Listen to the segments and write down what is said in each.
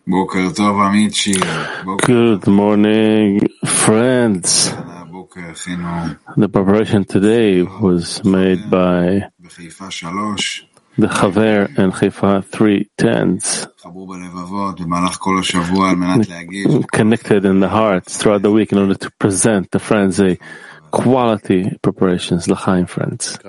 Good morning, friends. The preparation today was made by the Chaver and Haifa 3 tents, connected in the hearts throughout the week in order to present the friends a quality preparations, l'chaim friends.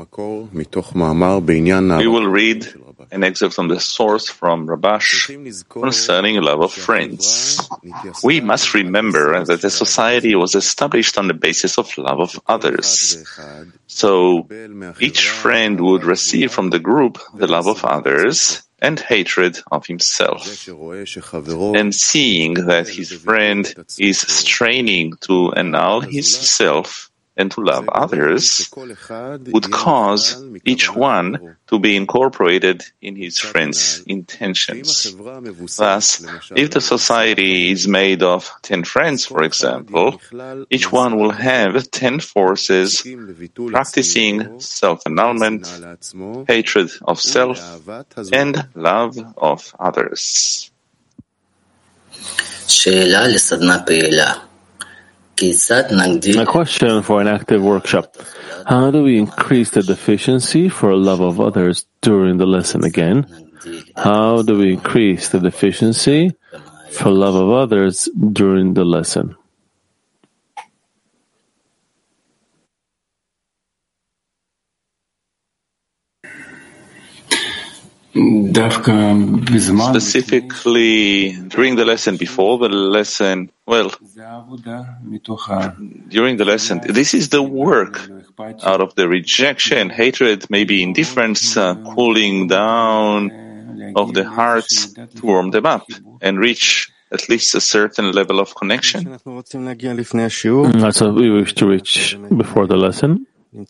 We will read an excerpt from the source from Rabash concerning love of friends. We must remember that the society was established on the basis of love of others. So each friend would receive from the group the love of others and hatred of himself. And seeing that his friend is straining to annul himself and to love others would cause each one to be incorporated in his friend's intentions. Thus, if the society is made of 10 friends, for example, each one will have 10 forces practicing self-annulment, hatred of self, and love of others. A question for an active workshop. How do we increase the deficiency for love of others during the lesson again? How do we increase the deficiency for love of others during the lesson? Specifically, during the lesson, before the lesson, during the lesson, this is the work out of the rejection, hatred, maybe indifference, cooling down of the hearts to warm them up and reach at least a certain level of connection. That's what we wish to reach before the lesson.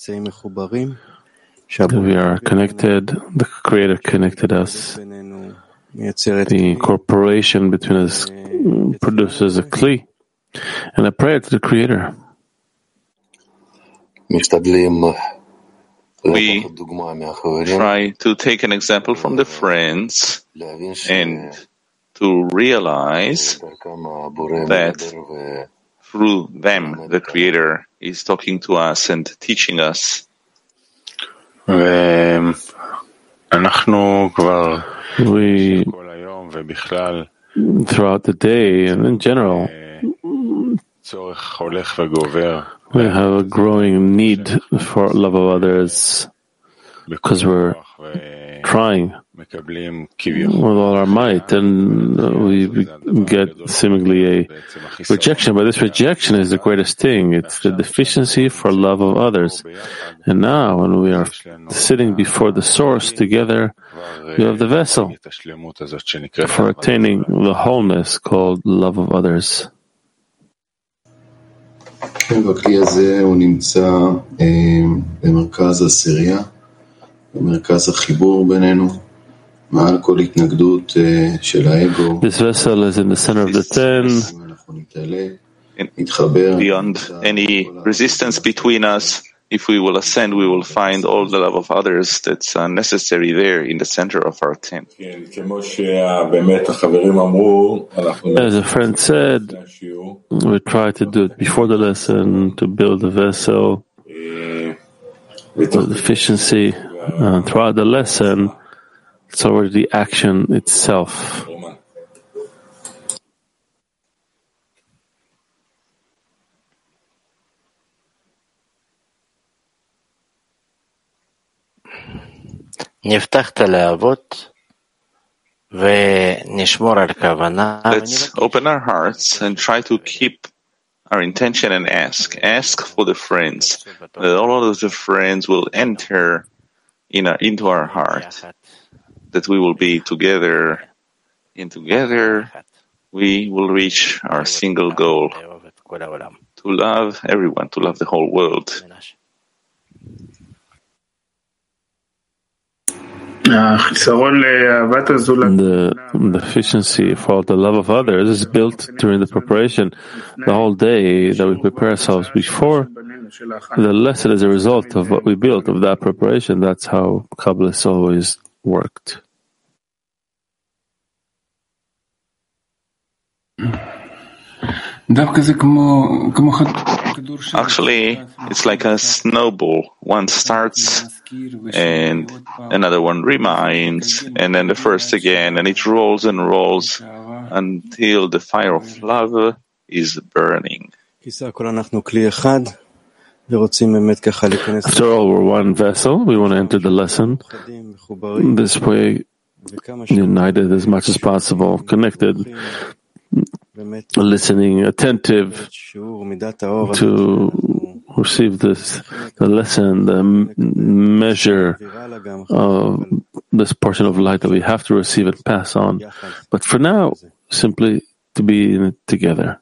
We are connected, the Creator connected us. The incorporation between us produces a kli and a prayer to the Creator. We try to take an example from the friends and to realize that through them the Creator is talking to us and teaching us. We, throughout the day and in general, we have a growing need for love of others because we're trying with all our might, and we get seemingly a rejection. But this rejection is the greatest thing. It's the deficiency for love of others. And now, when we are sitting before the source together, we have the vessel for attaining the wholeness called love of others. הכלי הזה הוא נמצא במרכז העשירייה, במרכז החיבור בינינו. This vessel is in the center of the 10. Beyond any resistance between us, if we will ascend, we will find all the love of others that's necessary there in the center of our 10. As a friend said, we try to do it before the lesson to build the vessel, the efficiency, and throughout the lesson, it's already the action itself. Let's open our hearts and try to keep our intention and ask for the friends. All of the friends will enter into our heart, that we will be together, and together we will reach our single goal, to love everyone, to love the whole world. The deficiency for the love of others is built during the preparation. The whole day that we prepare ourselves before, the lesson is a result of what we built, of that preparation. That's how Kabbalists always worked. Actually, it's like a snowball. One starts, and another one reminds, and then the first again, and it rolls and rolls until the fire of love is burning. After all, we're one vessel. We want to enter the lesson this way, united as much as possible, connected, listening, attentive to receive the lesson, the measure of this portion of light that we have to receive and pass on. But for now, simply to be in it together.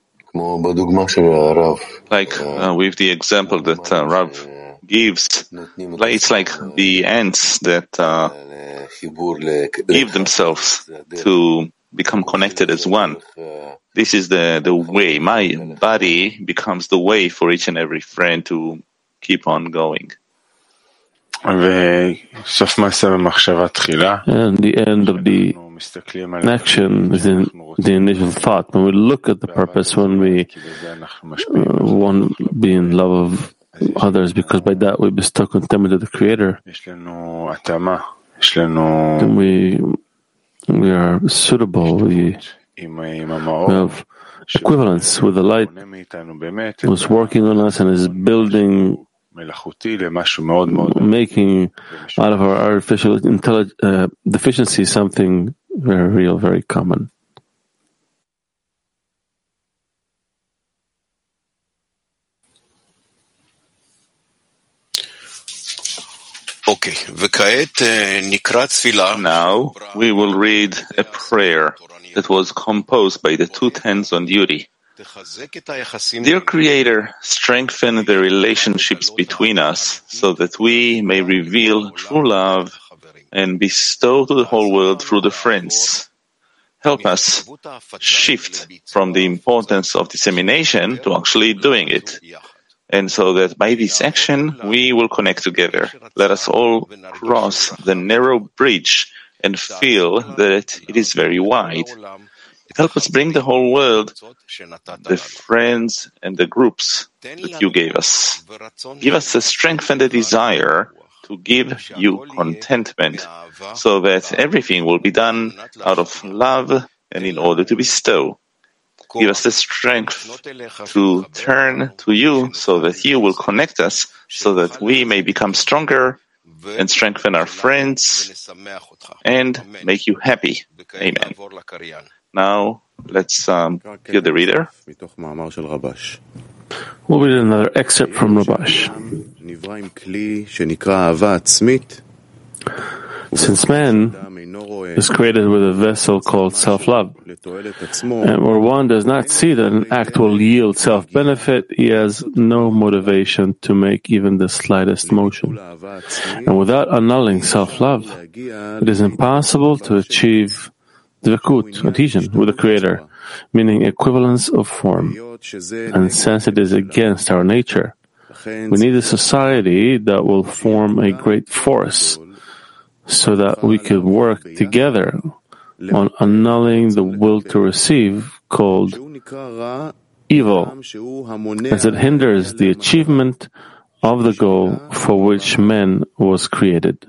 Like with the example that Rav gives, it's like the ants that give themselves to become connected as one. This is the way. My body becomes the way for each and every friend to keep on going. And the end of the action is in the initial thought. When we look at the purpose, when we want to be in love of others, because by that we bestow contentment to the Creator, then we are suitable. We have equivalence with the light who's working on us and is building, making out of our artificial deficiency something very real, very common. Now we will read a prayer that was composed by the two hands on duty. Dear Creator, strengthen the relationships between us so that we may reveal true love and bestow to the whole world through the friends. Help us shift from the importance of dissemination to actually doing it. And so that by this action, we will connect together. Let us all cross the narrow bridge and feel that it is very wide. Help us bring the whole world, the friends and the groups that you gave us. Give us the strength and the desire to give you contentment, so that everything will be done out of love and in order to bestow. Give us the strength to turn to you so that you will connect us, so that we may become stronger and strengthen our friends and make you happy. Amen. Now, let's hear the reader. We'll read another excerpt from Rabash. Since man is created with a vessel called self-love, and where one does not see that an act will yield self-benefit, he has no motivation to make even the slightest motion. And without annulling self-love, it is impossible to achieve dvekut, adhesion, with the Creator, meaning equivalence of form. And since it is against our nature, we need a society that will form a great force, so that we could work together on annulling the will to receive, called evil, as it hinders the achievement of the goal for which man was created.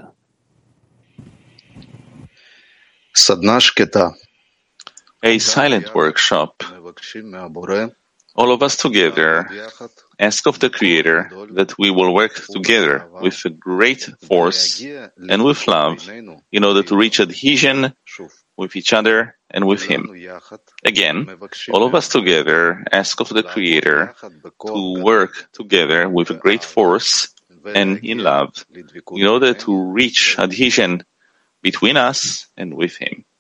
A silent workshop. All of us together ask of the Creator that we will work together with a great force and with love in order to reach adhesion with each other and with Him. Again, all of us together ask of the Creator to work together with a great force and in love in order to reach adhesion between us and with Him.